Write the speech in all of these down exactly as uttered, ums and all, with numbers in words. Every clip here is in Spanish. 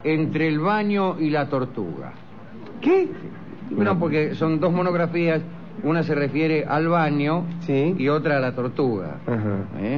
entre el baño y la tortuga? ¿Qué? Bueno, porque son dos monografías, una se refiere al baño, sí, y otra a la tortuga. Ajá. ¿Eh?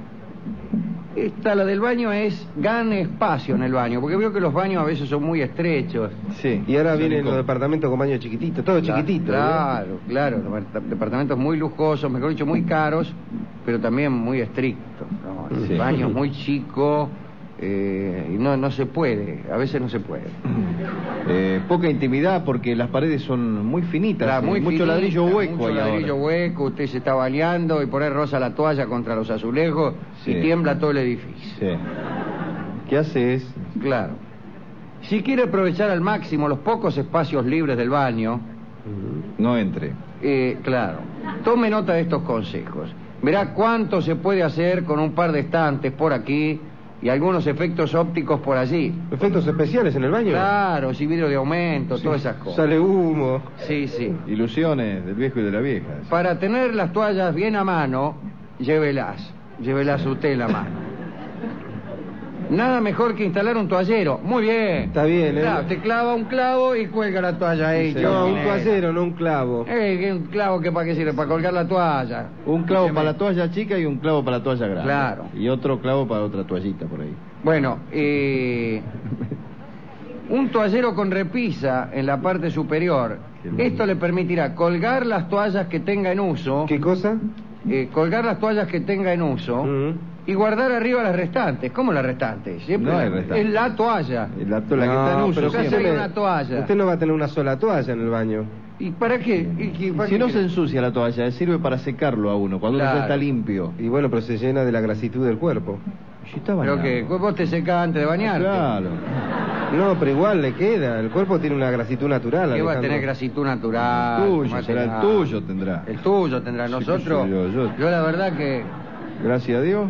Esta, la del baño, es gane espacio en el baño, porque veo que los baños a veces son muy estrechos. Sí, y ahora vienen los departamentos con baños chiquititos, todo Claro, chiquitito. Claro, ¿eh? claro, departamentos muy lujosos, mejor dicho, muy caros, pero también muy estrictos, ¿no? Sí. Baños muy chicos, eh, y no, no se puede, a veces no se puede. Eh, poca intimidad porque las paredes son muy finitas, Claro, eh, muy mucho finita, ladrillo hueco mucho ahí ladrillo ahora. hueco, usted se está bañando y pone rosa la toalla contra los azulejos, Sí. y tiembla todo el edificio. Sí. ¿Qué haces? Claro. Si quiere aprovechar al máximo los pocos espacios libres del baño, No entre. eh, claro, tome nota de estos consejos. Verá cuánto se puede hacer con un par de estantes por aquí y algunos efectos ópticos por allí. ¿Efectos especiales en el baño? Claro, sí, vidrio de aumento, Sí. todas esas cosas. Sale humo. Sí, sí. Ilusiones del viejo y de la vieja. Para tener las toallas bien a mano, llévelas. Llévelas usted en la mano. Nada mejor que instalar un toallero. Muy bien. Está bien, ¿eh? Claro, te clava un clavo y cuelga la toalla ahí. Sí, No, un Chomine. toallero, no un clavo. Eh, ¿qué un clavo que para qué sirve? Para colgar la toalla. Un clavo Se me- para la toalla chica y un clavo para la toalla grande. Claro. Y otro clavo para otra toallita por ahí. Bueno, eh, un toallero con repisa en la parte superior. Esto le permitirá colgar las toallas que tenga en uso, ¿Qué cosa? eh, colgar las toallas que tenga en uso Mm. y guardar arriba las restantes. ¿Cómo las restantes? Siempre No hay la- restantes. es la toalla. La, to- la que No, está en uso pero Acá siempre. hay escúcheme, una toalla. Usted no va a tener una sola toalla en el baño. ¿Y para qué? ¿Y qué- para Si qué no cree? se ensucia la toalla, sirve para secarlo a uno, cuando uno Claro. ya está limpio. Y bueno, pero se llena de la grasitud del cuerpo. Si está Pero bañado. que vos te secás antes de bañarte. Claro. No, pero igual le queda. El cuerpo tiene una grasitud natural. ¿Qué va a Alejandro. tener grasitud natural? El ¿Cómo tuyo, va a será el tener? tuyo tendrá. El tuyo tendrá. Sí, Nosotros, yo- yo- yo la verdad que Gracias a Dios.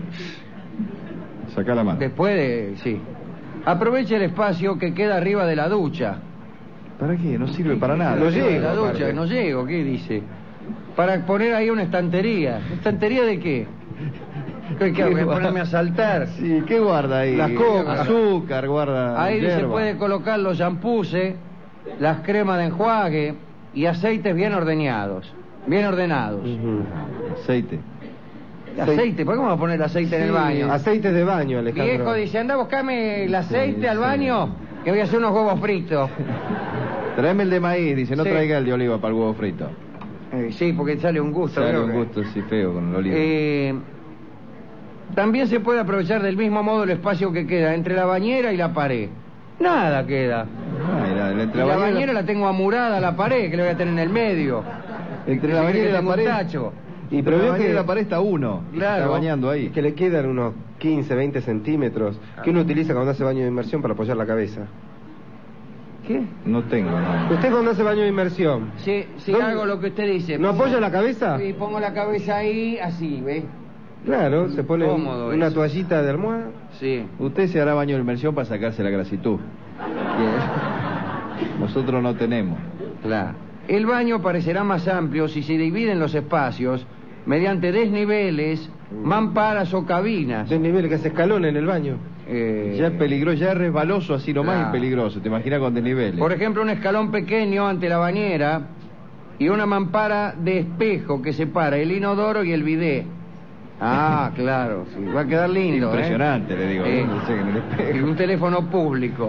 Sacá la mano. después de... Sí. Aproveche el espacio que queda arriba de la ducha. ¿Para qué? No sirve para nada. No Arriba de llego, la ducha, aparte. no llego, ¿qué dice? Para poner ahí una estantería. ¿Estantería de qué? ¿Qué, qué, voy a ponerme a saltar? Sí, ¿qué guarda ahí? Las cocas. Azúcar, guarda Ahí se hierba. puede colocar los shampoos, las cremas de enjuague y aceites bien ordenados. Bien ordenados. Ujú. Aceite. Aceite, ¿por qué vamos a poner aceite en el Sí, baño? Aceite de baño, Alejandro. Viejo dice, anda a buscarme el aceite Sí, al sí. baño, que voy a hacer unos huevos fritos. Tráeme el de maíz, dice, no Sí. traiga el de oliva para el huevo frito. Eh, sí, porque sale un gusto. Sale creo un que- gusto así feo con el oliva. Eh, también se puede aprovechar del mismo modo el espacio que queda entre la bañera y la pared. Nada queda. Ah, mira, Y entre la, la, bañera la tengo amurada a la pared, que le voy a tener en el medio. entre Que la se cree bañera que y la tengo un pared. tacho. Y Entre pero la veo bañera que, y la pared está uno. y se Claro. Está bañando ahí. que le quedan unos quince, veinte centímetros que uno utiliza cuando hace baño de inmersión para apoyar la cabeza. ¿Qué? No tengo, no. ¿Usted cuando hace baño de inmersión? Sí, sí, ¿Dónde? hago lo que usted dice. ¿No Pongo- apoya la cabeza? Sí, pongo la cabeza ahí, así, ¿ves? Claro, se pone Cómodo una eso. toallita de almohada. Sí. Usted se hará baño de inmersión para sacarse la grasitud. Que nosotros no tenemos. Claro. El baño parecerá más amplio si se dividen los espacios mediante desniveles, mamparas o cabinas. Desnivel que hace escalón en el baño. Eh, Ya es peligroso, ya es resbaloso así nomás Claro. y peligroso. ¿Te imaginas con desniveles? Por ejemplo, un escalón pequeño ante la bañera y una mampara de espejo que separa el inodoro y el bidé. Ah, claro, sí, va a quedar lindo. Impresionante, ¿eh? le digo. Eh, ¿no? No sé, en el espejo. y un teléfono público.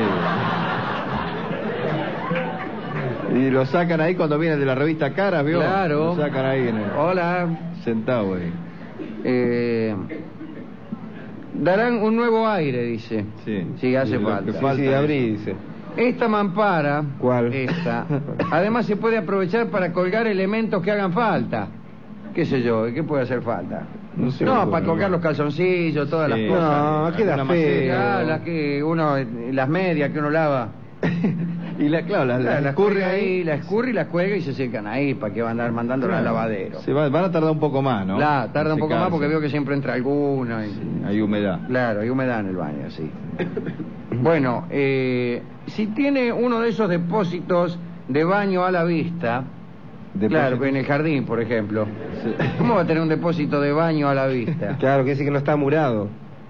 Sí. Y lo sacan ahí cuando vienen de la revista Caras, ¿vio? Claro. Lo sacan ahí en el... Hola. sentado ahí. Eh, darán un nuevo aire, dice. Sí. Sí, hace Y lo falta. que Sí, falta sí, es- abrí, dice. Esta mampara, ¿Cuál? esta, además se puede aprovechar para colgar elementos que hagan falta. ¿Qué sé yo? ¿Qué puede hacer falta? No sé, no, bueno, para colgar no. los calzoncillos, todas Sí. las cosas. No, queda Alguna feo. Ya, las que uno, las medias que uno lava. Y la, claro, las La, la, la escurre escurre ahí, la escurre y la cuelga y se secan ahí, para que van a andar mandándola al lavadero. Se va- van a tardar un poco más, ¿no? La, tarda En un poco más secarse. porque veo que siempre entra alguna. y- Hay humedad. Claro, hay humedad en el baño, sí. Bueno, eh, si tiene uno de esos depósitos de baño a la vista, Depósito- claro, en el jardín, por ejemplo, Sí. ¿cómo va a tener un depósito de baño a la vista? Claro, que dice que no está murado.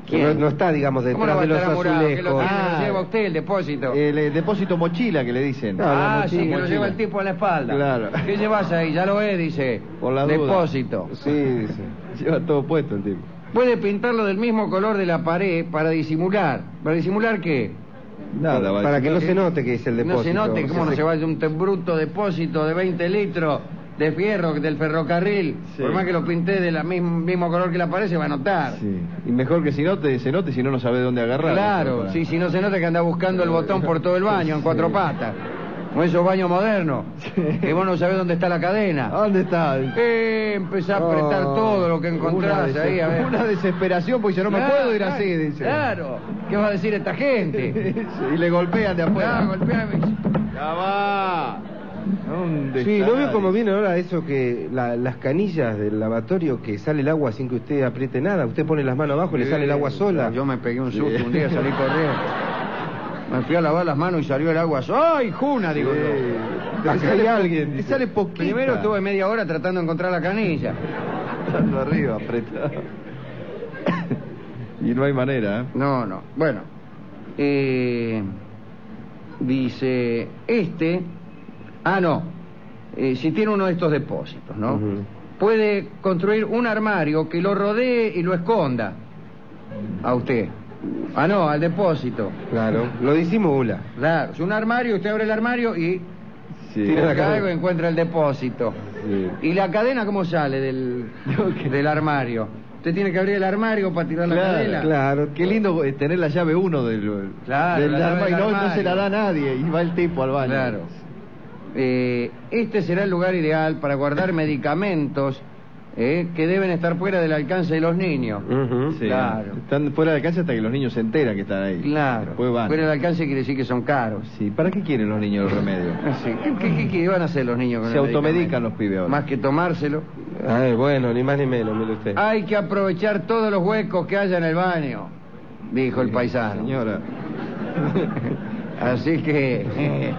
¿Quién? No, no está, digamos, ¿Cómo no detrás va a de los estar amurado? ¿Que lo, azulejos. que Ah, lo lleva usted el depósito? El, eh, depósito mochila que le dicen. No, la ah, mochila, sí, que lo mochila. lleva el tipo a la espalda. Claro. ¿Qué llevas ahí? Ya lo es, dice. Por la duda. Depósito. Sí, dice. Lleva todo puesto el tipo. Puede pintarlo del mismo color de la pared para disimular. ¿Para disimular qué? Nada, va a Para decir- que no se note que es el depósito. No se note, ¿cómo no se- se vaya un te- bruto depósito de veinte litros de fierro del ferrocarril? Sí. Por más que lo pinté del mismo color que la pared, se va a notar. Sí. Y mejor que si note, se note, si no, no sabe dónde agarrar. Claro, Para- sí, si no se nota que anda buscando el botón por todo el baño en cuatro patas. Como esos baños modernos, que vos no sabés dónde está la cadena. ¿Dónde está? Eh, empezá a apretar Oh, todo lo que encontrás una ahí, a ver. Una desesperación porque yo no me Claro, puedo ir claro, así, dice. Claro, ¿qué va a decir esta gente? y le golpean de afuera. Claro, golpeame. Ya va. ¿Dónde Sí, está ¿no veo nadie? cómo viene ahora eso que la- las canillas del lavatorio que sale el agua sin que usted apriete nada? Usted pone las manos abajo y le sale el agua sola. Yo me pegué un susto un día, salí corriendo. Me fui a lavar las manos y salió el agua. ¡Ay, Juna! Digo yo. Acá hay alguien. Y dice. sale poquito. Primero estuve media hora tratando de encontrar la canilla. Dando arriba, apretado. Y no hay manera, ¿eh? No, no. Bueno. Eh, dice, este... Ah, no. Eh, si tiene uno de estos depósitos, ¿no? Ujú. Puede construir un armario que lo rodee y lo esconda a usted. Ah, no, al depósito. Claro, lo disimula. Claro, es un armario, usted abre el armario y Sí. Tiene la busca cadena. algo y encuentra el depósito. Sí. ¿Y la cadena cómo sale del, del armario? Usted tiene que abrir el armario para tirar la Claro, cadena. Claro, Qué lindo eh, tener la llave uno del, Claro, del la llave arma y del no, no armario. se la da a nadie y va el tipo al baño. Claro. Eh, este será el lugar ideal para guardar medicamentos eh, que deben estar fuera del alcance de los niños. Ujú. Sí, Claro. Están fuera de alcance hasta que los niños se enteran que están ahí. Claro. Después van. Fuera del alcance quiere decir que son caros. Sí, ¿para qué quieren los niños los remedios? Sí. ¿Qué, qué, qué- qué van a hacer los niños con Se el automedican medicamento? los pibes ahora. Más que tomárselo. Ay, bueno, ni más ni menos, mire usted. Hay que aprovechar todos los huecos que haya en el baño, dijo el paisano. Señora. Así que... eh,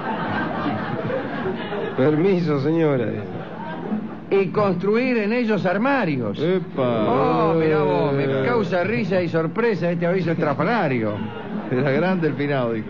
Permiso, señora. y construir en ellos armarios. ¡Epa! Oh, mirá vos, me Eh. causa risa y sorpresa este aviso estrafalario. Era grande el finado, dijo.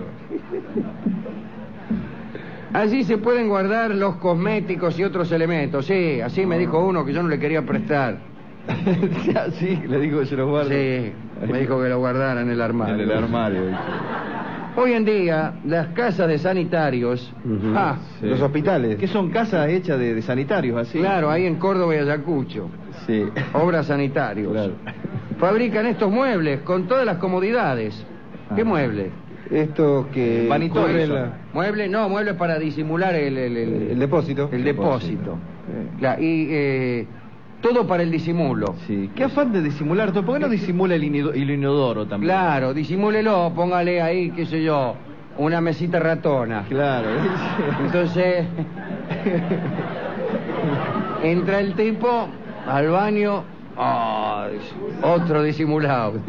Allí se pueden guardar los cosméticos y otros elementos. Sí, así me dijo uno que yo no le quería prestar. Ya, sí, le dijo que se los guarde. Sí, me dijo que lo guardara en el armario. En el armario. dice. Hoy en día, las casas de sanitarios... Ujú. Ah, Sí. Los hospitales. Que son casas hechas de, de sanitarios, así. claro, ahí en Córdoba y Ayacucho. Sí. Obras sanitarios. Claro. Fabrican estos muebles con todas las comodidades. ¿Qué Ah. muebles? Esto que Vanitorio cubre son. la- Muebles, no, muebles para disimular el, el, el- el depósito. el depósito. Sí. Claro, y eh, todo para el disimulo. Sí. Qué afán de disimular todo. ¿Por qué no disimula el, inido- el inodoro también? Claro, disimúlelo, póngale ahí, qué sé yo, una mesita ratona. Claro. Entonces, entra el tipo al baño, ah, otro disimulado. Sí.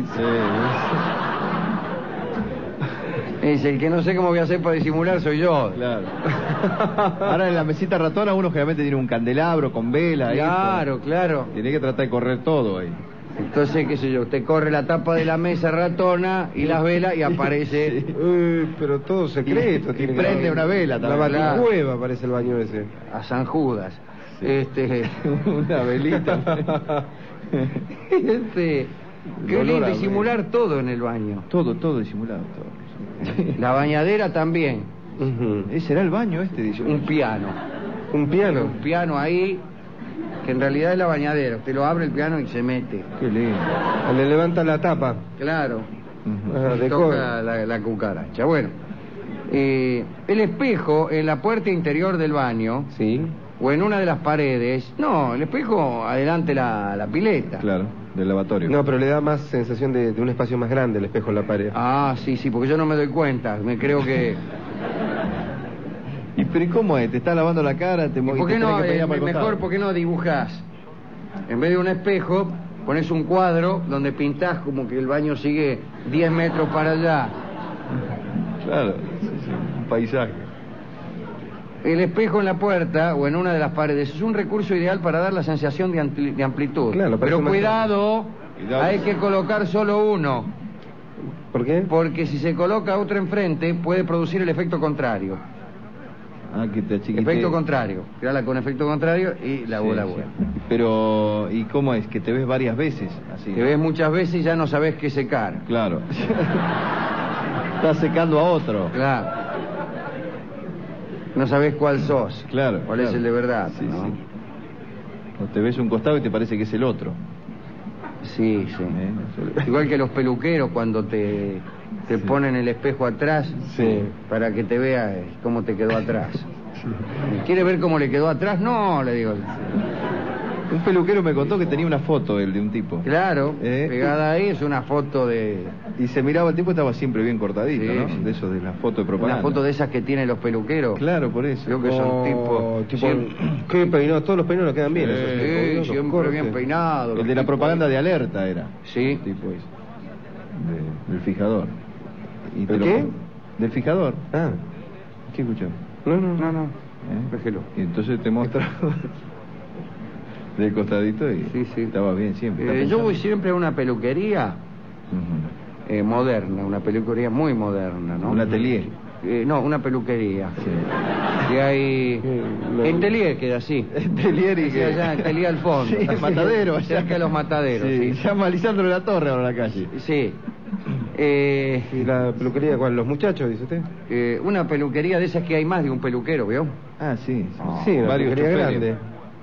Dice, el que no sé cómo voy a hacer para disimular soy yo. Claro. Ahora en la mesita ratona uno generalmente tiene un candelabro con vela. ahí, Claro, todo. claro. Tiene que tratar de correr todo ahí. Entonces, qué sé yo, usted corre la tapa de la mesa ratona y las velas y aparece... Sí. Uy, pero todo secreto. Y- tiene y que prende haber. una vela La también. baticueva parece el baño ese. a San Judas. Sí. Este, Una velita. este, qué Olor lindo a disimular todo en el baño. Todo, todo disimulado. Todo. La bañadera también, Ujú. ¿Ese era el baño este? Dice. un piano, Un piano. un piano ahí que en realidad es la bañadera. Usted lo abre el piano y se mete. Qué lindo. Le levanta la tapa. Claro, Ujú. Ah, de toca cobre. la, la cucaracha. Bueno, eh, el espejo en la puerta interior del baño Sí. o en una de las paredes. No, el espejo adelante la, la pileta. Claro, del lavatorio. No, pero le da más sensación de, de un espacio más grande el espejo en la pared. Ah, sí, sí, porque yo no me doy cuenta. Me creo que... ¿Y pero ¿y cómo es? ¿Te está lavando la cara? ¿Te, ¿Y mo- por te qué tenés no, que peinar eh, para el mejor, costado? por qué no dibujás? En vez de un espejo, pones un cuadro donde pintás como que el baño sigue diez metros para allá. Claro, sí, sí, un paisaje. El espejo en la puerta o en una de las paredes es un recurso ideal para dar la sensación de, ampli- de amplitud. Claro, parece Pero más cuidado Cuidado. Hay que colocar solo uno, ¿Por qué? porque si se coloca otro enfrente puede producir el efecto contrario. Ah, que te achiquite. Efecto contrario. Tirala con efecto contrario y la Sí, bola sí. vuela. Pero, ¿y cómo es? Que te ves varias veces así. Te ves muchas veces y ya no sabes qué secar. Claro. Estás secando a otro. Claro. No sabes cuál sos. Claro. Cuál claro. es el de verdad. Sí, ¿no? sí. O te ves un costado y te parece que es el otro. Sí, sí. ¿Eh? Igual que los peluqueros cuando te, te Sí. ponen el espejo atrás Sí. para que te veas cómo te quedó atrás. ¿Quiere ver cómo le quedó atrás? No, le digo. Un peluquero me contó que tenía una foto él de un tipo. Claro, ¿Eh? pegada ahí es una foto de... Y se miraba, el tipo estaba siempre bien cortadito, Sí, ¿no? sí. De esos de la foto de propaganda. Una foto de esas que tienen los peluqueros. Claro, por eso. Creo que son Oh, tipos... tipo, siempre, ¿qué peinado? Todos los peinados quedan bien. Sí, esos tipos, sí, ¿no? Los siempre cortes. bien peinados. El los de la tipos propaganda ahí. de Alerta era. Sí. El tipo ese. De- del fijador. Y te ¿El lo- qué? Del fijador. Ah, ¿Qué escuchó? no, no, No, no, ¿Eh? déjelo. Y entonces te mostraba del costadito y Sí, sí. estaba bien siempre. Eh, ¿Está yo pensando? voy siempre a una peluquería Ujú. eh, moderna, una peluquería muy moderna, ¿no? Un atelier. Eh, no, una peluquería. Sí. Que hay... Sí, lo- En Telier queda así. Telier y Sí, allá en Telier al fondo. Sí, Matadero. Cerca de los mataderos, Sí, sí. se llama Lisandro de la Torre ahora la calle. Sí. Eh, ¿Y la peluquería cuál? ¿Los muchachos, dice usted? eh, una peluquería de esas que hay más de un peluquero, ¿veo? Ah, sí. Sí, una Varios peluquería choferes. grande.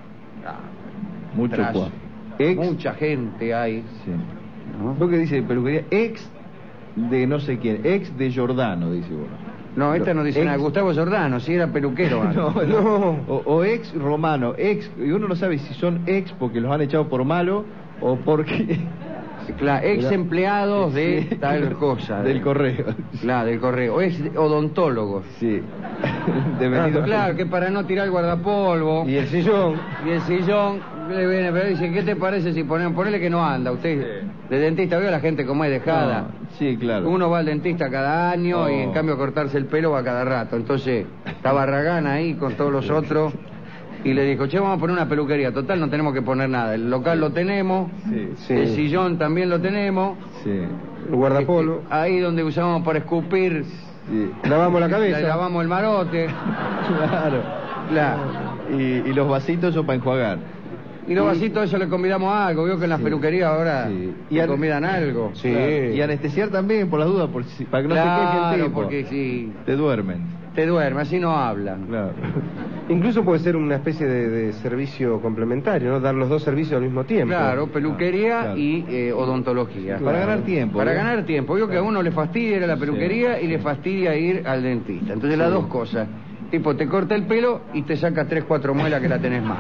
Mucho Tras. cua. Ex. Mucha gente hay. Sí. ¿no? ¿Vos qué dice peluquería? Ex de no sé quién. Ex de Giordano, dice vos. No, esta no dice Ex- nada. Gustavo Giordano, sí era peluquero antes. No, no. O, o ex romano, ex, y uno no sabe si son ex porque los han echado por malo o porque... Claro, ex empleados de Sí, tal cosa. Del correo. Claro, del correo. Ex odontólogos. Sí. De venido- Ah, claro, que para no tirar el guardapolvo Y el sillón. y el sillón, le viene, pero dice, ¿qué te parece si ponemos, ponele que no anda? Usted, de dentista, veo a la gente como es dejada. No, sí, claro. Uno va al dentista cada año Oh. y en cambio a cortarse el pelo va cada rato. Entonces, está Barragán ahí con todos los otros y le dijo, che, vamos a poner una peluquería. Total, no tenemos que poner nada. El local lo tenemos, Sí, Sí. el sillón también lo tenemos. sí. El guardapolvo. Eh, Ahí donde usamos para escupir, Sí. Lavamos la cabeza. le lavamos el marote. Claro. Claro. Y, y los vasitos son para enjuagar. Y los vasitos, eso le convidamos a algo. Vio que en las Sí. peluquerías ahora Sí. y Y an- convidan algo. Sí. Claro. Y anestesiar también, por las dudas, por si- para que no se queje Claro, el tipo. porque si Te duermen. te duerme, así no hablan. Claro. Incluso puede ser una especie de, de servicio complementario, ¿no? Dar los dos servicios al mismo tiempo. Claro, peluquería Claro. y eh, odontología. Para ganar tiempo. Para ¿eh? ganar tiempo. Vio que a uno le fastidia ir a la peluquería Sí, y le sí. fastidia ir al dentista. Entonces las dos cosas. Tipo, te corta el pelo y te saca tres, cuatro muelas que la tenés mal.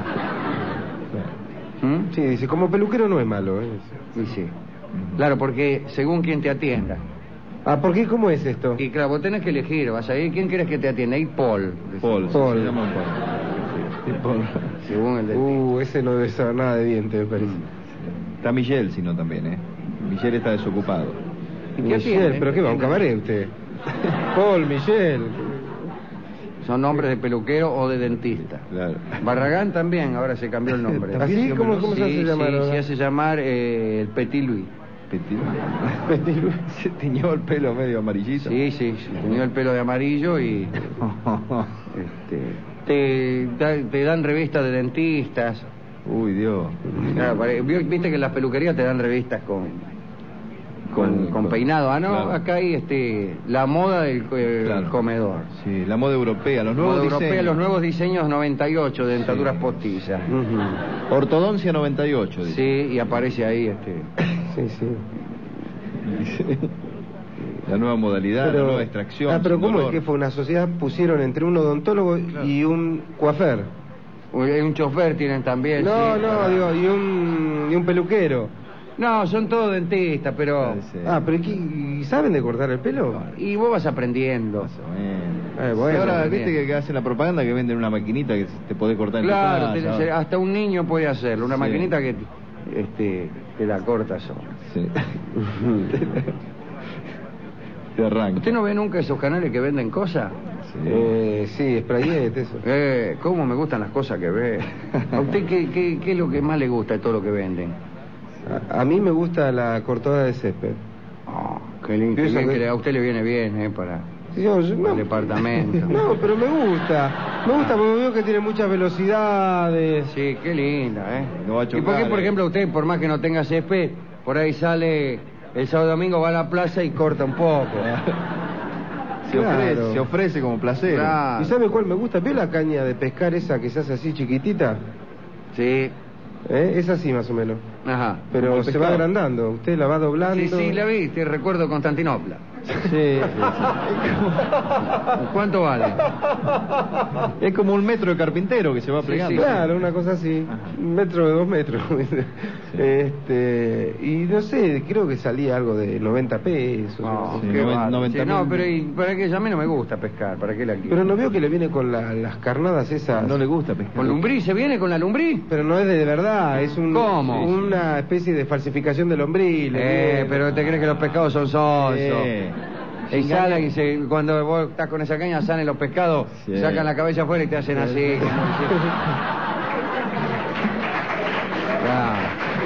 ¿Mm? Sí, dice, como peluquero no es malo, ¿eh? Y sí. Claro, porque según quien te atienda. Ah, ¿por qué? ¿Cómo es esto? Y claro, vos tenés que elegir, vas a ir, ¿quién querés que te atienda? Ahí Paul. Paul. Paul. Se llama Paul. Sí, Paul. Según el dentista. Uh, ese no debe saber nada de dientes, me parece. Está Michelle, si no también, ¿eh? Michelle está desocupado. ¿Y qué Michelle, atiende? ¿pero qué va? ¿Un cabaret usted? Paul, Michelle. Son nombres de peluquero o de dentista. Claro. Barragán también, ahora se cambió el nombre. ¿Así? ¿Cómo, cómo se Sí, hace llamar sí, ahora? se hace llamar eh, el Petit Louis. Petit. Se tiñó el pelo medio amarillito. Sí, sí, sí, tenía el pelo de amarillo y este, te, da- te dan revistas de dentistas. Uy, Dios. Claro, pare- vi- viste que en las peluquerías te dan revistas con con, Con- con con- peinado. Ah, no, claro. acá hay este la moda del co- el Claro. comedor. Sí, la moda europea, los nuevos Moda europea, diseños. los nuevos diseños noventa y ocho de dentaduras Sí. postizas. Ujú. Ortodoncia noventa y ocho, dice. Sí, y aparece ahí este. Sí, sí. La nueva modalidad, la nueva extracción. Ah, pero sin ¿cómo dolor. es que fue una sociedad? Pusieron entre un odontólogo y un coafer. Uy, un chofer tienen también. No, sí. no, digo, y un, y un peluquero. No, son todos dentistas, pero. Sí. Ah, pero ¿y qué- ¿y saben de cortar el pelo? Y vos vas aprendiendo. Más o menos. Eh, bueno, Y ahora, también. viste que, que hacen la propaganda que venden una maquinita que te podés cortar en Claro, tu casa, tenés- ahora. hasta un niño puede hacerlo. Una Sí. maquinita que este, te la corta sola. Sí. Te arranca. ¿Usted no ve nunca esos canales que venden cosas? Sí. Eh, sí, sprayet, eso. Eh, ¿cómo me gustan las cosas que ve? ¿A usted qué, qué, qué es lo que más le gusta de todo lo que venden? A, a mí me gusta la cortada de césped. Oh, qué lindo. Pienso Qué bien que- que le- a usted le viene bien, ¿eh? Para, Yo- yo- para el departamento. No, pero me gusta. Me gusta porque veo que tiene muchas velocidades. Sí, qué linda, ¿eh? No va a ¿Y por qué, chocar, por eh. ejemplo, usted, por más que no tenga césped, por ahí sale el sábado domingo, va a la plaza y corta un poco? Se, Claro. ofrece, se ofrece como placer. Claro. ¿Y sabe cuál me gusta? ¿Ve la caña de pescar esa que se hace así chiquitita? Sí. ¿Eh? Es así más o menos. Ajá. Como Pero el se pescado. va agrandando. Usted la va doblando. Sí, sí, la vi, te recuerdo Constantinopla. Sí, sí, ¿Cuánto vale? sí. Es como un metro de carpintero que se va Sí, plegando. sí, Claro, una cosa así. Un metro de dos metros. este Y no sé, creo que salía algo de noventa pesos. No, Sí, qué noven- bárbaro. noventa Sí, no, mil. pero ¿y para qué? A mí no me gusta pescar, ¿para qué la quiero? Pero no veo que le viene con la- las carnadas esas. No le gusta pescar. ¿Con lombriz se viene con la lombriz? Pero no es de verdad, es un, ¿Cómo? una especie de falsificación del lombriz. le Eh, viene. pero ¿te crees que los pescados son sonsos? Sí. Y salen y se, cuando vos estás con esa caña salen los pescados, Sí. sacan la cabeza afuera y te hacen así. como diciendo- Claro.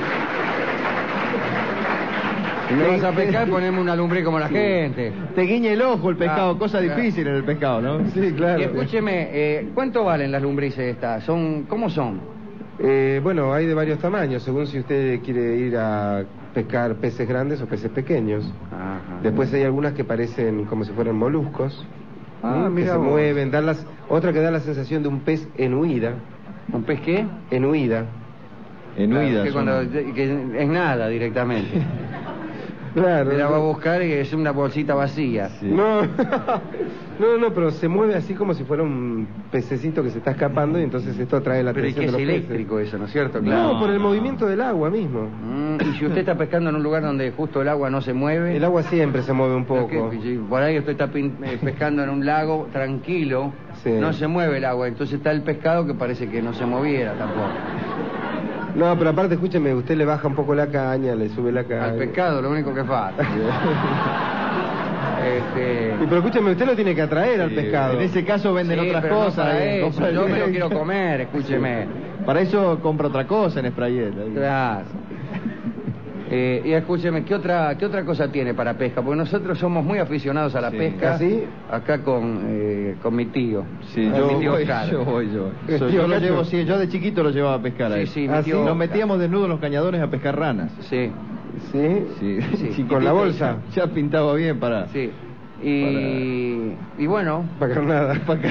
Si me vas a pescar, poneme una lumbre como la gente. Te guiña el ojo el pescado, Ah, cosa claro. difícil en el pescado, ¿no? Sí, claro. Y escúcheme, eh, ¿cuánto valen las lumbrices estas? Son, ¿cómo son? Eh, bueno, hay de varios tamaños, según si usted quiere ir a pescar peces grandes o peces pequeños. Ajá. Después hay algunas que parecen como si fueran moluscos. Ah, ¿m? que mira se vos. mueven, dan las, otra que da la sensación de un pez en huida. ¿Un pez qué? En huida. En Claro, huida. que, son- cuando, que es nada directamente. Claro. Me la va a no, buscar y es una bolsita vacía. Sí. no, no, no, pero se mueve así como si fuera un pececito que se está escapando y entonces esto atrae la Pero es atención que es de los peces. eléctrico eso, ¿no es cierto? No, Claro. por el movimiento del agua mismo. Mm, y si usted está pescando en un lugar donde justo el agua no se mueve... El agua siempre se mueve un ¿por qué? poco. Si por ahí usted está pin- eh, pescando en un lago tranquilo, Sí. no se mueve el agua, entonces está el pescado que parece que no se moviera tampoco. No, pero aparte, escúcheme, usted le baja un poco la caña, le sube la caña. Al pescado lo único que falta. este... Y pero escúcheme, usted lo tiene que atraer al Sí, pescado. En ese caso venden Sí, otras pero no cosas. para eh, eso, compra el- yo me lo quiero comer, escúcheme. Para eso compra otra cosa en Sprayet. ahí. Claro. Eh, y escúcheme, ¿qué otra, ¿qué otra cosa tiene para pesca? Porque nosotros somos muy aficionados a la Sí. pesca. ¿Ah, sí? Acá con, eh, con mi tío. Sí, Ah, yo mi tío voy, Oscar. yo voy, yo. El So- tío yo lo Cacho. llevo, sí, yo de chiquito lo llevaba a pescar Sí, ahí. sí, mi ¿Ah, tío sí? Nos Oscar. metíamos desnudos en los cañadones a pescar ranas. Sí, ¿Sí? Sí, Sí. chiquitito, ¿Con la bolsa? Ya, ya pintaba bien para... sí. Y, y bueno, Para carnada.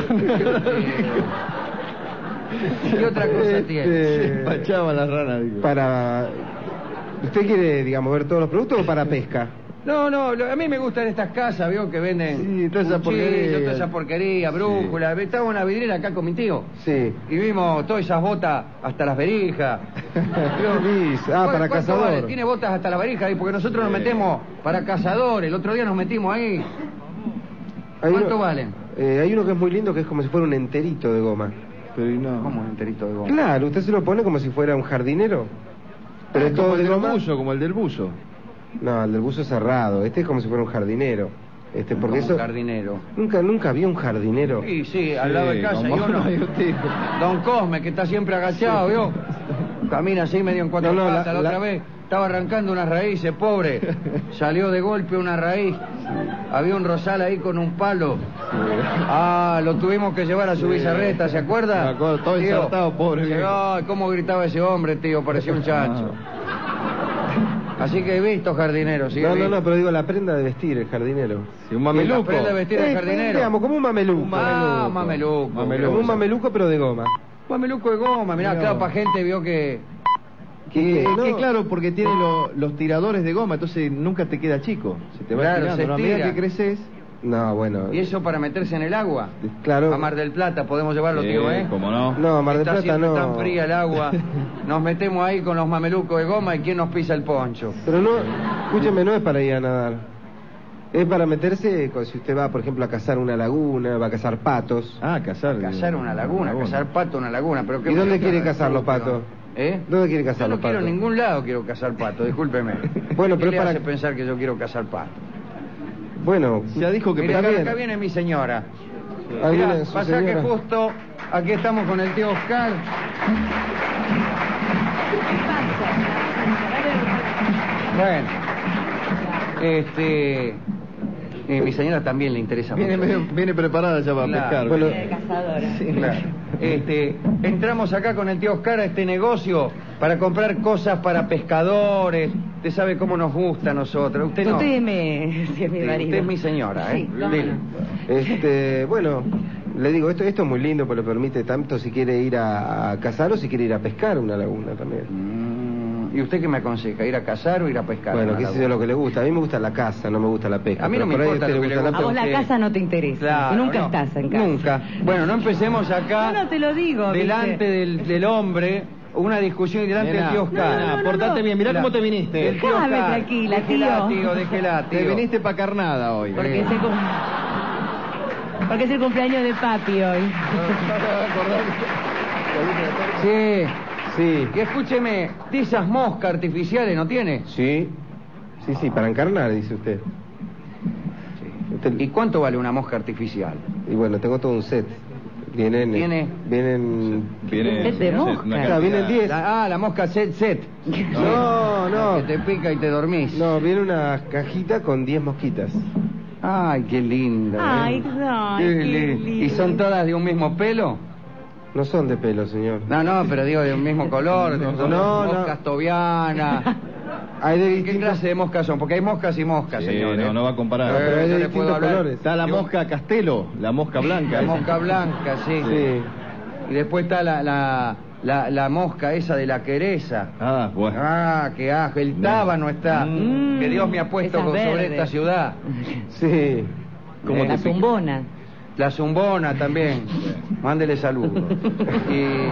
¿qué otra cosa Este, tiene? Se empachaban las ranas, digo. Para... ¿Usted quiere, digamos, ver todos los productos o para pesca? No, no, lo- a mí me gustan estas casas, veo que venden Sí, toda esa cuchillos, porquería. toda esa porquería, brújula. Estaba en una vidriera acá con mi tío. Sí. Y vimos todas esas botas hasta las verijas. Luis, ah, ¿Cuál- para cuánto cazador. vale? Tiene botas hasta la varija ahí, porque nosotros nos Sí. metemos para cazador. El otro día nos metimos ahí. Hay ¿Cuánto uno- valen? Eh, hay uno que es muy lindo que es como si fuera un enterito de goma. Pero y no. ¿Cómo un enterito de goma? Claro, usted se lo pone como si fuera un jardinero. Pero es como todo el de del goma. buzo, como el del buzo. No, el del buzo es cerrado. Este es como si fuera un jardinero. Este, porque Como eso. un jardinero. Nunca, nunca vi un jardinero. Sí, sí, al lado de casa hay como uno. hay un tipo. Don Cosme, que está siempre agachado, ¿vio? Camina así medio en cuatro No, no, patas. La, la- otra la- vez estaba arrancando unas raíces, pobre. Salió de golpe una raíz. Había un rosal ahí con un palo. Ah, lo tuvimos que llevar a su bizarreta, ¿se acuerda? Me acuerdo, todo Tío, ensartado, pobre dice, viejo. Ay, cómo gritaba ese hombre, tío, parecía un chancho. Así que he visto jardineros, ¿sí? No, he no, visto. no, pero digo la prenda de vestir, el jardinero. Sí, un La mameluco. prenda de vestir del Eh, jardinero. digamos, como un mameluco. Un ma- Ah, mameluco. Mameluco. Como un mameluco, pero de goma. Mameluco de goma, mirá, Mirá. claro, para gente vio que... Que, Que que no. claro, porque tiene lo- los tiradores de goma, entonces nunca te queda chico. Se te va Claro, estirando. se ¿no? A medida estira. que creces... No, bueno. ¿Y eso para meterse en el agua? Claro. A Mar del Plata podemos llevarlo, tío, ¿eh? Como no. No, Mar del Está Plata siempre no. tan fría el agua. Nos metemos ahí con los mamelucos de goma y ¿quién nos pisa el poncho? Pero no, escúcheme, no es para ir a nadar. Es para meterse, con- si usted va, por ejemplo, a cazar una laguna, va a cazar patos. Ah, cazar. Cazar una laguna, cazar pato en una laguna. Pero ¿qué ¿Y dónde bonito, quiere ¿no? cazar los patos? ¿Eh? ¿Dónde quiere Yo cazar no los quiero patos? en ningún lado quiero cazar pato, discúlpeme. Bueno, ¿Qué pero le para- hace pensar que yo quiero cazar pato? Bueno, Ya dijo que Mira, está acá, bien. acá viene mi señora. Ahí Mirá, viene su pasa que señora. justo aquí estamos con el tío Oscar. ¿Qué pasa? Bueno, este... Eh, mi señora también le interesa Viene, mucho. medio- viene preparada ya para Claro. pescar. Bueno, De cazadora. Sí, claro. Este, entramos acá con el tío Oscar a este negocio para comprar cosas para pescadores. Usted sabe cómo nos gusta a nosotros. Usted no. Usted me... Si es mi Usted, marido. usted es mi señora, ¿eh? Sí, cómo Dile. no. Este, bueno, le digo, esto, esto es muy lindo, porque le permite tanto si quiere ir a, a cazar o si quiere ir a pescar una laguna también. Mm, ¿Y usted qué me aconseja? ¿Ir a cazar o ir a pescar? Bueno, Una qué sé yo laguna. lo que le gusta. A mí me gusta la caza, no me gusta la pesca. A mí no pero me por ahí importa usted lo que le gusta gusta A vos la usted. casa no te interesa. Claro, Nunca no. estás en casa. Nunca. Bueno, no empecemos acá. No, no te lo digo, delante ¿viste? del, del hombre, una discusión y delante Nena, del tío Oscar. no, no, no, portate no. bien, mirá La- cómo te viniste. Del tío Déjame Oscar. tranquila, Déjela, tío. tío, déjela, tío. Te viniste para carnada hoy. Porque es el cum- Porque es el cumpleaños de papi hoy. Sí. Sí, Y escúcheme, de esas moscas artificiales, ¿no tiene? sí, sí, sí, para encarnar, dice usted. Usted- ¿Y cuánto vale una mosca artificial? Y bueno, tengo todo un set. Vienen... ¿Tiene? Vienen... Viene, Set de sí, mosca. una Claro, vienen cantidad. diez. La- ah, la mosca set set. No, no. Que te pica y te dormís. No, viene una cajita con diez mosquitas. Ay, qué linda. Ay, ¿eh? ay, Qué qué lindo. ¿Y son lindo. todas de un mismo pelo? No son de pelo, señor. No, no, pero digo de un mismo color. No, son no, no. moscas tobianas. Hay de ¿Qué distintos... clase de moscas son? Porque hay moscas y moscas, Sí, señor. ¿eh? no, no va a comparar. No, pero hay de yo le distintos puedo hablar. colores. Está la De- mosca Castelo, la mosca blanca. La esa. mosca blanca, sí. Sí. Y después está la, la, la, la mosca esa de la quereza. Ah, bueno. Ah, qué ajo. El tábano está. Mm, que Dios me ha puesto esas sobre verdes. esta ciudad. Sí. ¿Cómo La te pica? zumbona. La zumbona también. Mándele saludos. Y...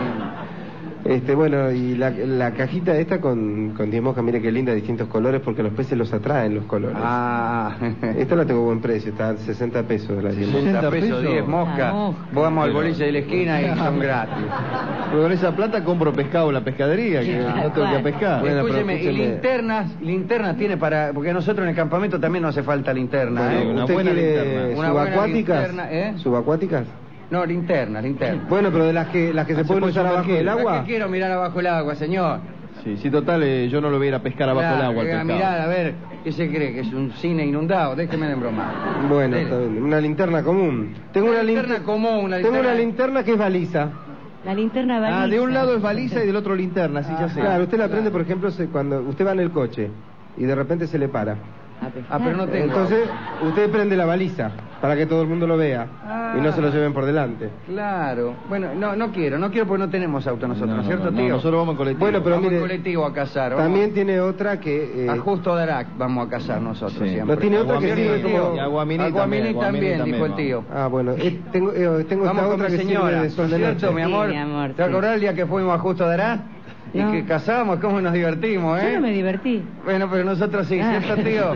Este, bueno, y la, la cajita esta con, con diez moscas, mire qué linda, de distintos colores, porque los peces los atraen los colores. Ah, Esta la tengo a buen precio, está a sesenta pesos la diez moscas. sesenta pesos, pesos. diez moscas. Ah, mosca. Vamos al boliche de la esquina y son gratis. Pero con esa plata compro pescado en la pescadería, que Sí, no tengo que tal pescar. Bueno, pero escúcheme, y escúcheme. linternas, linternas tiene para... Porque a nosotros en el campamento también nos hace falta linterna, Bueno, ¿eh? una ¿usted buena quiere linterna. Una buena subacuáticas? linterna, ¿eh? ¿Subacuáticas? No, linternas, linternas. Bueno, pero de las que las que se Ah, pueden se puede usar abajo sumergir. del ¿Para agua. qué quiero mirar abajo el agua, señor? Sí, sí, total, eh, yo no lo voy a ir a pescar abajo Claro, del agua. el que a pescado. mirar, a ver, ¿qué se cree? ¿Que es un cine inundado? Déjeme de bromar. Bueno, Dele. está bien. Una linterna común. Tengo Una una, linterna linter- común, una Tengo linterna- una linterna que es baliza. La linterna baliza. Ah, de un lado es baliza y del otro linterna, sí, ya sé. Claro, usted la prende, por ejemplo, se- cuando usted va en el coche y de repente se le para. A pescar. Ah, pero no tengo. Entonces, usted prende la baliza para que todo el mundo lo vea Ah. y no se lo lleven por delante. Claro. Bueno, no, no quiero, no quiero porque no tenemos auto nosotros, ¿no, No, es no, cierto, no, tío? nosotros vamos en colectivo. Bueno, pero vamos mire, en colectivo a cazar. vamos. También tiene otra que... eh, A Justo de Arac vamos a cazar nosotros Sí. siempre. No tiene otra que Aguaminí, sirve como... y Aguaminí Aguaminí también, también, Aguaminí dijo el también, tío. Ah, bueno, eh, tengo, eh, tengo Vamos esta con otra mi que señora, sirve de sol de ¿cierto, noche. mi Sí, amor? mi amor, ¿Te sí. acordás el día que fuimos a Justo de Arac? Y No. que cazamos, cómo nos divertimos, Yo ¿eh? no me divertí. Bueno, pero nosotros sí, Ah. ¿cierto, tío?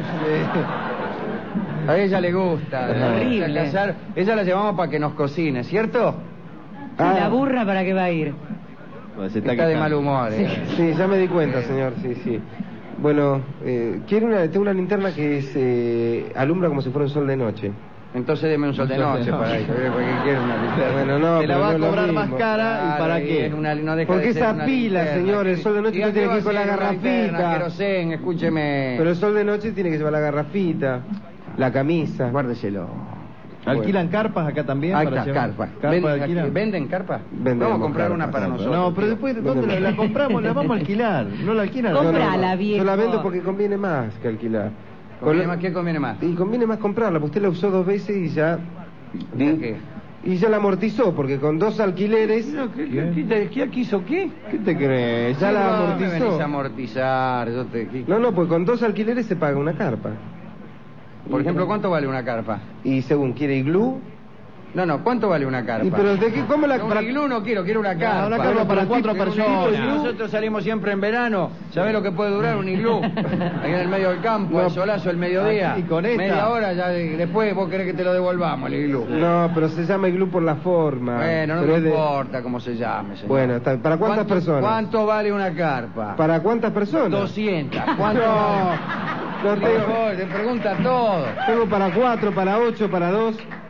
A ella le gusta. le gusta Horrible. cazar. Ella la llevamos para que nos cocine, ¿cierto? Ah. ¿Y la burra para qué va a ir? Pues se Está, de quejando. mal humor. ¿eh? Sí, ya me di cuenta, señor, sí, sí. Bueno, eh, quiero una, tengo una linterna que es, eh, alumbra como si fuera un sol de noche. Entonces deme un sol de Un sol de noche noche. para ir, porque quiero una linterna. Bueno, no, Te la pero va a no es lo cobrar más mismo. cara, ¿y Claro, para y qué? es una- no deja Porque de ser esa una pila, linterna. señor, el sol de noche ¿Y no a tiene qué que ir con va a la ser una linterna? garrafita. Querosén, escúcheme. Pero el sol de noche tiene que llevar la garrafita, la camisa. Guárdeselo. ¿Alquilan carpas acá también? Ahí para está, llevar? carpa. ¿Carpa ¿Venden, alquilan? aquí- ¿Venden carpa? Vendemos Vamos a comprar carpa, una para sí, nosotros. No, pero tío. después, ¿dónde la, la compramos? La vamos a alquilar. No la alquilan. Compra. No, no, no. Comprala, viejo. Yo la vendo porque conviene más que alquilar. ¿Conviene Con- más? ¿Qué conviene más? Y conviene más comprarla, porque usted la usó dos veces y ya... ¿De qué? Y ya la amortizó, porque con dos alquileres... No, ¿qué, qué, qué, te- qué quiso qué? ¿Qué te crees? Ya la No, amortizó. me venís a amortizar. Yo te, ¿qué- No, no, pues con dos alquileres se paga una carpa. Por ejemplo, ¿cuánto vale una carpa? Y según quiere iglú... No, no, ¿cuánto vale una carpa? Y pero de qué, ¿cómo la... No, para- un iglú no quiero, quiero una carpa. una carpa para cuatro Quiero un personas. iglú. Nosotros salimos siempre en verano. ¿Sabés lo que puede durar un iglú? Ahí en el medio del campo, No. al solazo, el mediodía. Ah, y con esta. Media hora, ya de- después vos querés que te lo devolvamos, el iglú. No, pero se llama iglú por la forma. Bueno, no Pero me es de- importa cómo se llame, señor. Bueno, está bien. ¿Para cuántas ¿Cuánto- personas? ¿Cuánto vale una carpa? ¿Para cuántas personas? doscientas. ¿Cuánto No, vale? no Por tengo, favor, te pregunta todo. tengo para cuatro, para ocho, para dos.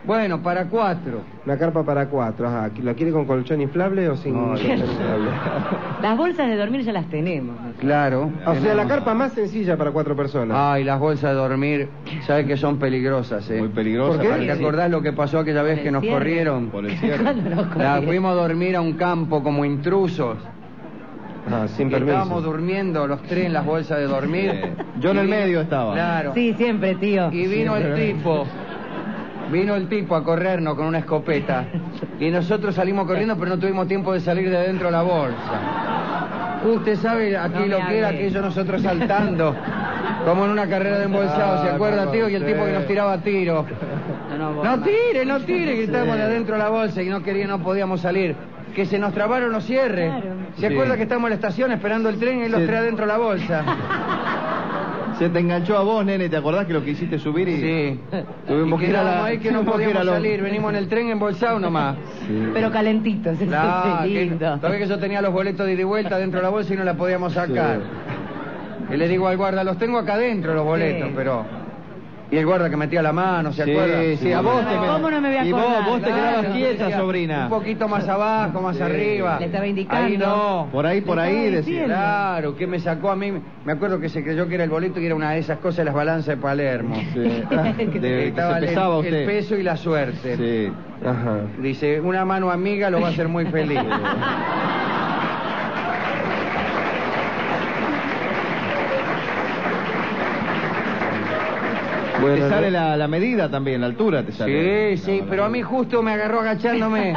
Bueno, para cuatro. Una carpa para cuatro, ajá. ¿La quiere con colchón inflable o sin No, colchón inflable? Las bolsas de dormir ya las tenemos. Claro. O sea, la carpa más sencilla para cuatro personas. Ay, las bolsas de dormir, sabes que son peligrosas, ¿eh? Muy peligrosa. ¿Por qué? para ¿Te que- acordás lo que pasó aquella vez Por que el nos cierre. corrieron? Por el cierre. ¿Cuándo nos La corrieron? fuimos a dormir a un campo como intrusos. Ah, sin Y permiso. estábamos durmiendo los tres en las bolsas de dormir. Sí. Yo en el Y vino- medio estaba. Claro. Sí, siempre, tío. Y vino el tipo. Vino el tipo a corrernos con una escopeta. Y nosotros salimos corriendo, pero no tuvimos tiempo de salir de dentro de la bolsa. Usted sabe aquí No lo me que era hable. aquello nosotros saltando. Como en una carrera de embolsados, ¿se Ah, acuerda, cómo tío? Y el tipo que sé. nos tiraba tiros. No, no, vos No más. tire, no tire, gritábamos de adentro de la bolsa y no quería, no podíamos salir. Que se nos trabaron los cierres. Claro. ¿Se Sí. acuerda que estamos en la estación esperando el tren y los Sí. tres adentro de la bolsa? Se te enganchó a vos, nene, ¿te acordás que lo quisiste subir y...? Sí. Tuvimos Y que ir a la... quedábamos ahí que no tuvimos podíamos ir a lo- salir, venimos en el tren embolsados nomás. Sí. Pero calentitos, eso Claro, es que- lindo. todavía que yo tenía los boletos de ida y vuelta dentro de la bolsa y no la podíamos sacar. Y le digo al guarda, los tengo acá adentro los boletos, Sí. pero... Y el guarda que metía la mano, ¿se Sí, acuerda? sí, a vos te... ¿Cómo no me voy a Y vos, acordar? vos te quedabas Claro, quieta, decía, sobrina. Un poquito más abajo, más Sí. arriba. Le estaba indicando. Ahí no. Por ahí, por Le ahí, estaba decía. diciendo. Claro, que me sacó a mí. Me acuerdo que se creyó que era el boleto y era una de esas cosas de las balanzas de Palermo. Sí. Ah, de- que Estaba se el- pesaba el, usted. peso y la suerte. Sí. Ajá. Dice, una mano amiga lo va a hacer muy feliz. Bueno, Te sale ¿no? la, la medida también, la altura te sale. Sí, sí, pero a mí justo me agarró agachándome.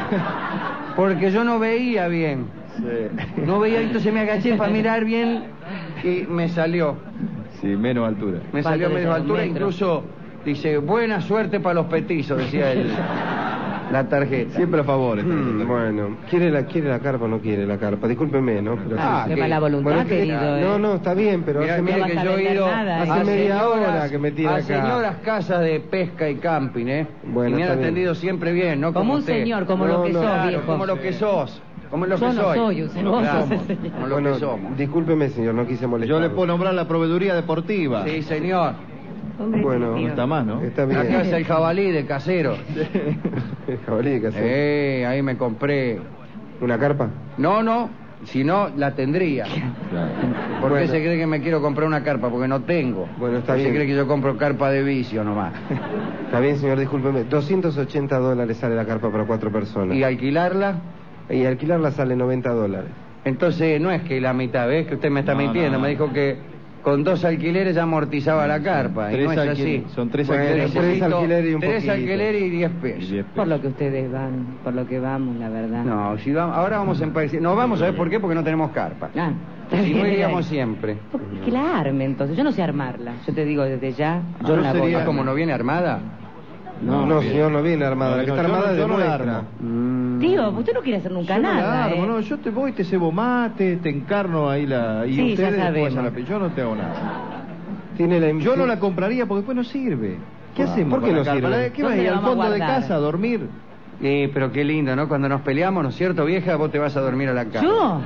Porque yo no veía bien. Sí. No veía, entonces me agaché para mirar bien y me salió. Sí, menos altura. Me Falta salió de medio dos altura, metros. incluso dice, buena suerte para los petizos, decía él. La tarjeta. Siempre a favor. esta Mm, tarjeta. bueno, ¿quiere la, ¿quiere la carpa o no quiere la carpa? Discúlpeme, ¿no? Pero Ah, Qué que- mala voluntad, Bueno, es que- querido. ¿eh? no, no, está bien, pero Mirá, hace mirá no que vas a yo he vender ido nada, hace a media señoras- hora que me tira a acá. señoras casas de pesca y camping, ¿eh? Bueno, y me han está bien. atendido siempre bien, ¿no? Como un usted. señor, como No, lo que no, sos, Claro, viejo. como lo que sos. Como lo Yo que no soy. soy un señor, vos Claro, sos el señor. como lo Bueno, que somos. discúlpeme, señor, no quise molestar. Yo le puedo nombrar la proveeduría deportiva. Sí, señor. Hombre, Bueno, tío. No está más, ¿no? Está bien. La casa del jabalí de casero. El jabalí, ¿qué hace? Eh, ahí me compré. ¿Una carpa? No, no, si no, la tendría. Claro. ¿Por qué Bueno. se cree que me quiero comprar una carpa? Porque no tengo. Bueno, está ¿Por qué bien. se cree que yo compro carpa de vicio nomás? Está bien, señor, discúlpeme. doscientos ochenta dólares sale la carpa para cuatro personas. ¿Y alquilarla? Y alquilarla sale noventa dólares. Entonces no es que la mitad, ¿ves? Que usted me está No, mintiendo. no, no. Me dijo que con dos alquileres ya amortizaba la carpa. Y Tres no es así. alquileres, son tres Bueno, alquileres. tres Necesito alquileres y un tres poquito. alquileres y diez Y pesos. diez Por pesos. lo que ustedes van, por lo que vamos, la verdad. No, si vamos, ahora vamos a empezar. No vamos, ¿sabes por qué? Porque no tenemos carpa. Ah, está Si bien, no era iríamos ahí. siempre. ¿Por qué que la arme entonces? Yo no sé armarla. Yo te digo desde ya, yo no la voy. sería- Ah, como no viene armada. No, No, señor, no viene armada. La que No, está yo no- armada es de yo no la muestra. armo. Mm. Tío, usted no quiere hacer nunca Yo no la nada, armo, ¿eh? no, yo te voy, te cebo mate, te encarno ahí la... Y Sí, ya ustedes después sabemos. hacen la pe- Yo no te hago nada. Tiene la Yo no la compraría porque después no sirve. ¿Qué Ah, hacemos ¿por qué con la no carpa? sirve? ¿La- ¿Qué vas a ¿Dónde ir la al vamos a fondo de guardar? casa a dormir? Eh, pero qué lindo, ¿no? Cuando nos peleamos, ¿no es cierto, vieja? Vos te vas a dormir a la cama. ¿Yo?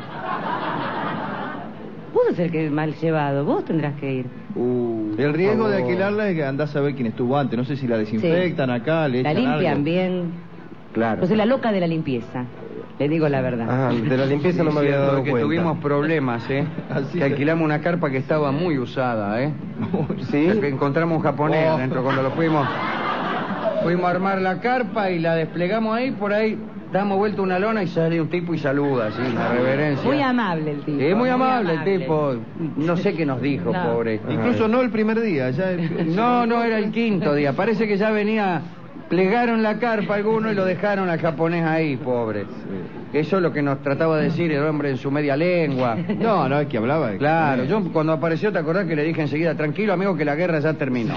Vos sos el que es mal llevado, vos tendrás que ir. Uh, El riesgo por de favor. alquilarla es que andás a ver quién estuvo antes. No sé si la desinfectan acá, le La echan limpian algo. bien. Claro. Yo soy la loca de la limpieza. Le digo la verdad. Ajá, de la limpieza no me Sí, había dado porque cuenta. tuvimos problemas, ¿eh? Así que se- alquilamos una carpa que estaba muy usada, ¿eh? ¿Sí? Que encontramos un japonés Oh. adentro cuando lo fuimos. Fuimos a armar la carpa y la desplegamos ahí, por ahí damos vuelta una lona y sale un tipo y saluda, así, una reverencia. Muy amable el tipo. Sí, muy amable el amable. tipo. No sé qué nos dijo, No. pobre. Incluso no el primer día, ya el- No, no, era el quinto día. Parece que ya venía, plegaron la carpa alguno y lo dejaron al japonés ahí, pobre. Eso es lo que nos trataba de decir el hombre en su media lengua. No, no, es que hablaba de... Claro, yo cuando apareció, ¿te acordás que le dije enseguida, tranquilo amigo, que la guerra ya terminó?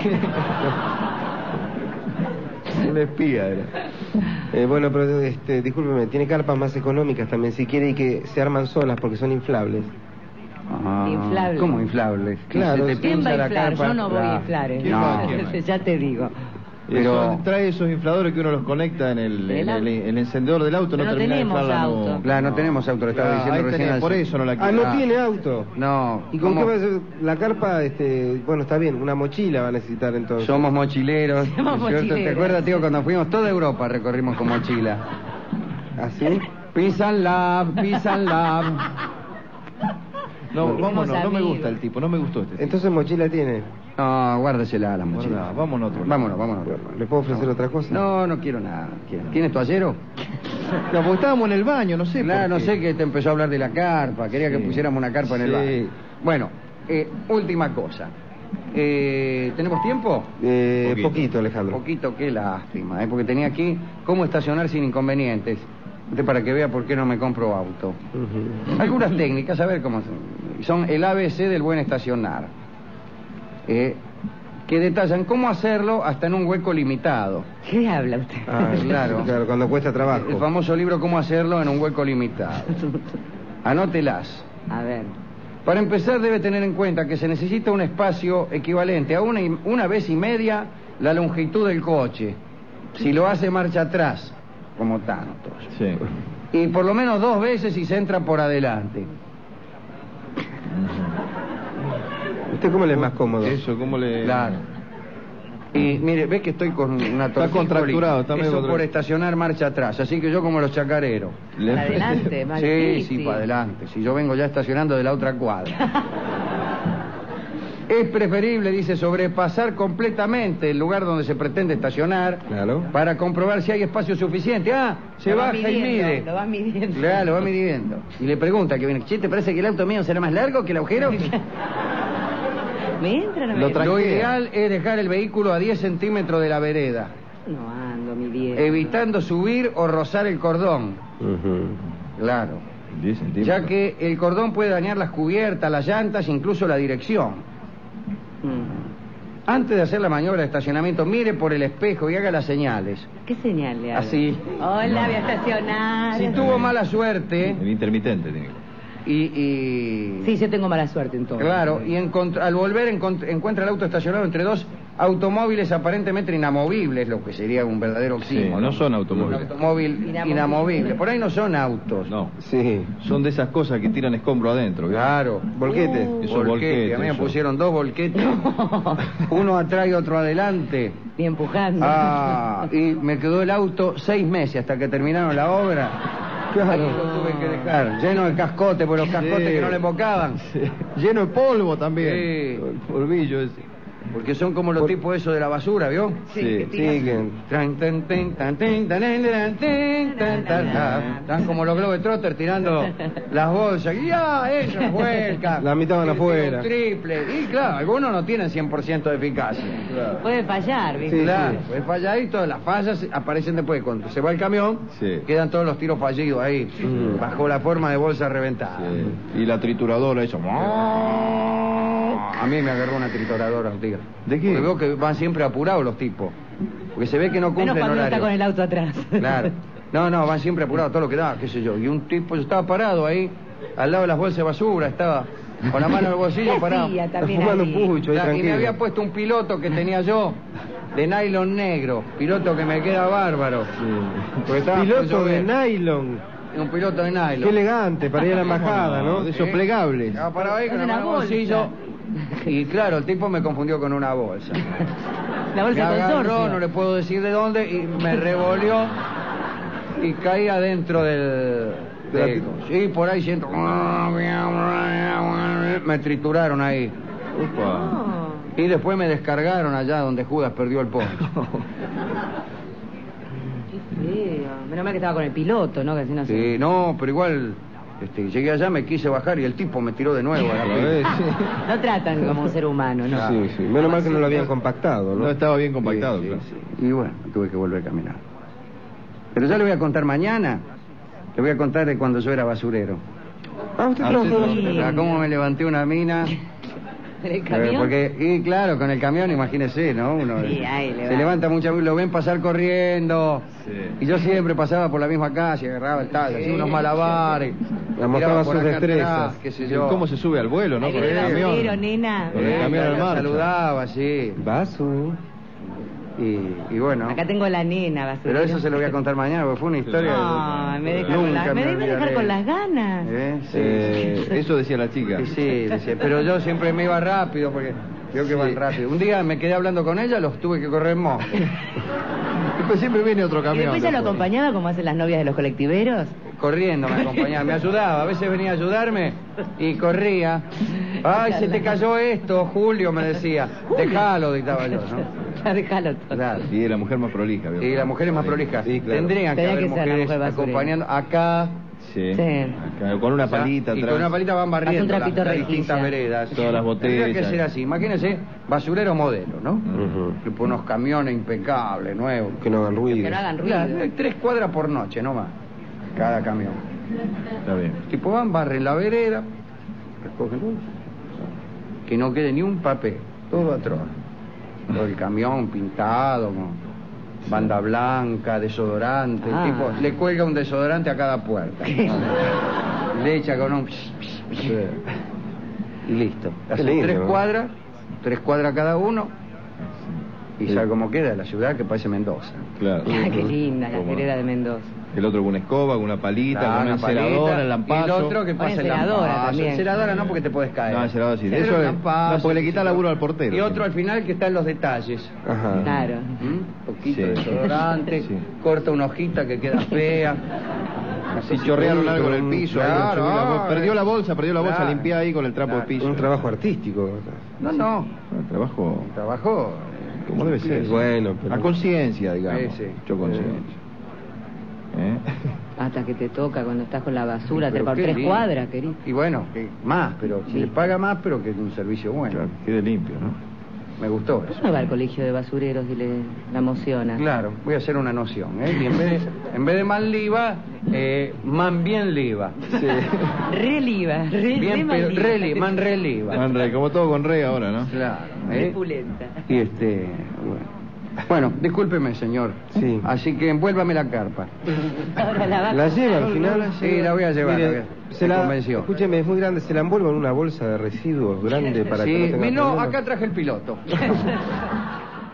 Un espía era. Eh, bueno, pero este, discúlpeme, tiene carpas más económicas también, si quiere, y que se arman solas porque son inflables. Ah, Inflable. ¿Cómo inflables? Claro. Se te ¿Quién va pincha a la inflar? carpa. Yo no voy a Claro. inflar, ¿eh? ¿Quién va? ¿Quién va? Ya te digo. Pero- Eso, trae esos infladores que uno los conecta en el, ¿En en el el, el encendedor del auto, Pero no no termina de tenemos inflarla, auto. no. Claro, no tenemos auto, le estaba Ah, diciendo ahí recién tenés, al- por eso no la Ah, quiero. no Ah. tiene auto. No. ¿Y con ¿cómo? qué va a ser? La carpa, este, bueno, está bien, una mochila va a necesitar entonces. Somos mochileros. Somos ¿no es cierto? ¿Te mochileros. acuerdas, tío, cuando fuimos toda Europa recorrimos con mochila? ¿Así? Peace and love, peace and love. No, Somos vámonos, no me amigos. gusta el tipo, no me gustó este tipo. Entonces mochila tiene. No, guárdesela a la mochila. Guarda, vámonos otro. Vámonos, vámonos. ¿Le puedo ofrecer otra cosa? No, no quiero nada. quiero- ¿Tienes toallero? No, porque estábamos en el baño, no sé. Claro, por no qué. sé que te empezó a hablar de la carpa. Quería que Sí. pusiéramos una carpa en el Sí. baño. Bueno, eh, última cosa. Eh, ¿Tenemos tiempo? Eh, Poquito. poquito, Alejandro. Poquito, qué lástima, ¿eh? Porque tenía aquí cómo estacionar sin inconvenientes. Usted para que vea por qué no me compro auto. Ujú. Algunas técnicas, a ver cómo son. Son el A B C del buen estacionar. Eh, que detallan cómo hacerlo hasta en un hueco limitado. ¿Qué habla usted? Ah, Claro. Claro, cuando cuesta trabajo. El famoso libro Cómo hacerlo en un hueco limitado. Anótelas. A ver. Para empezar debe tener en cuenta que se necesita un espacio equivalente a una, y- una vez y media la longitud del coche. Si lo hace marcha atrás, como tantos. Sí. Y por lo menos dos veces si se entra por adelante. ¿Usted cómo le es más cómodo? Eso, ¿cómo le...? Claro. Y mire, ve que estoy con una Está contracturado, está medio Eso contra- por estacionar marcha atrás, así que yo como los chacareros. Le- Para adelante, más Sí, difícil. sí, para adelante. Si yo vengo ya estacionando de la otra cuadra. Es preferible, dice, sobrepasar completamente el lugar donde se pretende estacionar Claro. para comprobar si hay espacio suficiente. Ah, se Lo va baja y midiendo, mide. Lo va midiendo. Claro, lo va midiendo. Y le pregunta que viene, che, ¿te parece que el auto mío será más largo que el agujero? ¿Me entra o no me Lo entra? tra- Lo Tranquila. ideal es dejar el vehículo a diez centímetros de la vereda, No ando, mi viejo. evitando subir o rozar el cordón. Ujú. Claro. diez centímetros. Ya que el cordón puede dañar las cubiertas, las llantas, incluso la dirección. Mm. Antes de hacer la maniobra de estacionamiento, mire por el espejo y haga las señales. ¿Qué señal le hago? Así. Hola, voy a estacionar. Si tuvo mala suerte El intermitente tiene que... y... y- Sí, yo tengo mala suerte en todo. Claro, y encont- al volver encont- encuentra el auto estacionado entre dos automóviles aparentemente inamovibles, lo que sería un verdadero Sí, oxímoron. no son automóviles. Un automóvil Inamovible. inamovible. Por ahí no son autos. No, Sí. son de esas cosas que tiran escombro adentro. ¿vio? Claro. Volquete. Uh. Esos Volquete. volquetes, A mí me eso. pusieron dos volquetes. Uno atrás y otro adelante. Y empujando. Ah, y me quedó el auto seis meses hasta que terminaron la obra. Claro. Ahí lo tuve que dejar, lleno de cascotes, por los cascotes Sí. que no le embocaban. Lleno de polvo también. Sí. El polvillo ese. Porque son como los Por- tipos esos de la basura, ¿vio? Sí, Sí, que tira- Sí, que... Tran, tan, tan, tan, tan, tan, tan, tan, tan, tan, tan. Están como los Globetrotters tirando las bolsas. Y ya, ellos vuelcan. La mitad van Y afuera. un triple. Y claro, algunos no tienen cien por ciento de eficacia. Puede fallar, ¿viste? Sí, Claro, pues falla y todas las fallas aparecen después. Cuando se va el camión, Sí. quedan todos los tiros fallidos ahí, Mm. bajo la forma de bolsa reventada. Sí. Y la trituradora, eso. A mí me agarró una trituradora un día. ¿De qué? Porque veo que van siempre apurados los tipos. Porque se ve que no Menos cumplen cuando uno horario. está con el auto atrás. Claro. No, no, van siempre apurados, todo lo que da, qué sé yo. Y un tipo, yo estaba parado ahí, al lado de las bolsas de basura, estaba con la mano en el bolsillo ¿Qué parado. hacía Está también fumando ahí? pucho ahí, Ya, y me tranquilo. había puesto un piloto que tenía yo, de nylon negro, piloto que me queda bárbaro. Porque estaba por Piloto de llover. nylon. Un piloto de nylon. Qué elegante, para ir a la embajada, ¿no? De esos Sí. plegables. Estaba parado ahí con Es la una mano en el bolsa. bolsillo. Y claro, el tipo me confundió con una bolsa. La Me bolsa de agarró, consorcio. no le puedo decir de dónde, y me revolvió y caí adentro del... de- sí, por ahí siento... Me trituraron ahí. Upa. No. Y después me descargaron allá donde Judas perdió el poncho. Qué feo. Menos mal que estaba con el piloto, ¿no? Que así no se... Sí, no, pero igual este, llegué allá, me quise bajar y el tipo me tiró de nuevo a la Otra pista. vez, sí. No tratan como un ser humano, ¿no? Sí, sí. Menos mal que no lo habían compactado, ¿no? No estaba bien compactado, Sí, claro. sí, sí. Y bueno, tuve que volver a caminar. Pero ya le voy a contar mañana. Le voy a contar de cuando yo era basurero. Ah, usted Ah, trabajó sí, en la sí. basura. Ah, cómo me levanté una mina. ¿En el Eh, camión? Porque, y claro, con el camión, imagínese, ¿no? Uno Sí, ahí le se va. levanta muchas veces, lo ven pasar corriendo. Sí. Y yo siempre pasaba por la misma calle, agarraba el talle, hacía unos malabares. La tiraba mostraba por sus acá destrezas. atrás, qué sé yo. ¿Cómo se sube al vuelo, no? Ahí Con viene el el camión. basurero, nena. Con el Eh, camión en la marcha. saludaba, sí. Vaso. Y, y bueno. Acá tengo la nena, basurero. Pero eso se lo voy a contar mañana, porque fue una historia. No, de... me deja con, la, me debe dejar con las ganas. ¿Eh? Sí, Eh, sí. eso decía la chica. Sí, sí, decía, pero yo siempre me iba rápido porque veo que Sí. van rápido. Un día me quedé hablando con ella, los tuve que correr en moto. Después siempre viene otro ¿Y camión. después ya lo después. acompañaba como hacen las novias de los colectiveros? Corriendo me acompañaba, me ayudaba, a veces venía a ayudarme y corría. Ay, se te cayó esto, Julio, me decía. Déjalo, dictaba yo, ¿no? Ya déjalo todo. Claro. Y la mujer más prolija. ¿vio? Y las mujeres más prolijas. Sí, claro. Tendrían que Tenía haber que ser la mujeres mujer basurera. acompañando acá. Sí. Sí. Acá, con una palita y atrás. con una palita van barriendo Hace un trapito las, las rejilla. distintas veredas. Todas las Tendría que botellas. ser así. Imagínense, basurero modelo, ¿no? Ujú. Tipo unos camiones impecables, nuevos. Que no hagan ruido. Que no hagan ruido. Claro, hay tres cuadras por noche, no más. Cada camión. Está bien. Tipo van, barren la vereda, recogen todo. Que no quede ni un papel, todo atrás. Todo el camión pintado, con banda blanca, desodorante. Ah. El tipo le cuelga un desodorante a cada puerta. Le echa con un... Y listo. Qué Hacen lindo, tres ¿no? cuadras, tres cuadras cada uno. Y sabe cómo queda la ciudad, que parece Mendoza. Claro. Ah, qué linda la Como vereda de Mendoza. El otro con una escoba, con una palita, Claro, con una una palita, enceradora, el y lampazo. el otro que Una pasa el enceradora lampazo. también. Enceradora no, porque te puedes caer. No, enceradora sí. Pero Eso el es- lampazo, no, porque le sí, quita sí. laburo al portero. Y otro al final que está en los detalles. Ajá. Claro. ¿Mm? Poquito Sí. de desodorante, Sí. corta una hojita que queda fea. Si chorrearon algo en el piso, ahí, Claro, subí la bol- ah, perdió la bolsa, perdió la bolsa, claro. limpiá ahí con el trapo de Claro. piso. Un trabajo artístico. No, no, Un trabajo trabajó. como debe ser. Bueno, pero... A conciencia, digamos. Sí, sí. Yo conciencia. ¿Eh? Hasta que te toca cuando estás con la basura, Pero por qué tres lindo. cuadras, querido. Y bueno, que más, pero si Sí. le paga más, pero que es un servicio bueno. Claro, quede limpio, ¿no? Me gustó eso. No va al colegio de basureros y le la emociona. Claro, voy a hacer una noción, ¿eh? Y en vez de, en vez de man liva, eh, man bien liva. Reliva, re, Bien, re pero maliva. reli, man reliva. Man re, como todo con re ahora, ¿no? Claro, Re ¿eh? pulenta. Y este, bueno. Bueno, discúlpeme, señor. Sí. Así que envuélvame la carpa. Ahora la va ¿La lleva al final? Sí, la voy a llevar. Mire, la voy a- se me la, convenció. escúcheme, es muy grande, se la envuelvo en una bolsa de residuos grande para que Sí, no tenga no, problemas. acá traje el piloto.